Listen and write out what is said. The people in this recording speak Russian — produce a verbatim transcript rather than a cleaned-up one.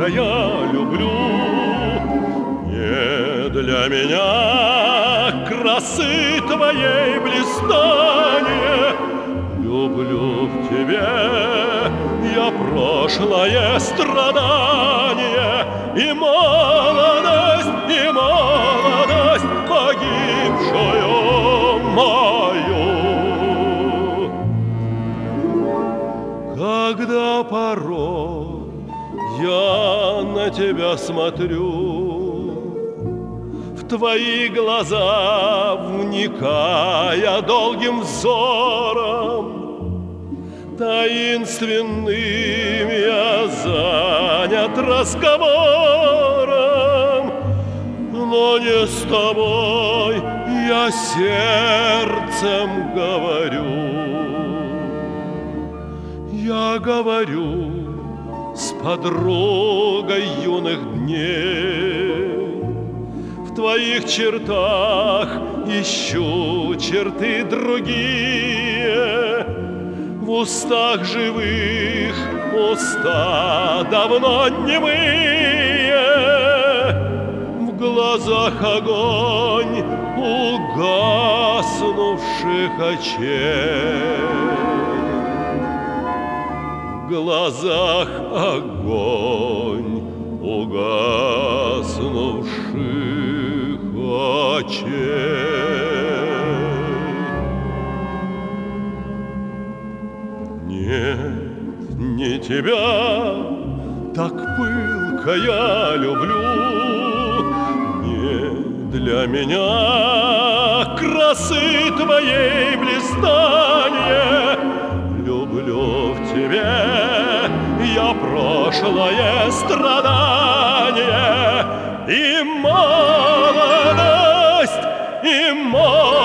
пылко я люблю. Не для меня красы твоей блистания, люблю в тебе я прошлое страдание и молодость, и молодость погибшую мою. Когда порой я на тебя смотрю, в твои глаза вникая долгим взором, таинственным я занят разговором, но не с тобой я сердцем говорю. Я говорю с подругой юных дней, в твоих чертах ищу черты другие, в устах живых уста давно немые, в глазах огонь угаснувших очей, в глазах огонь угаснувших очей. Нет, не тебя так пылко я люблю, не для меня красы твоей блистания, люблю в тебе я прошлое страдание и молодость, и молодость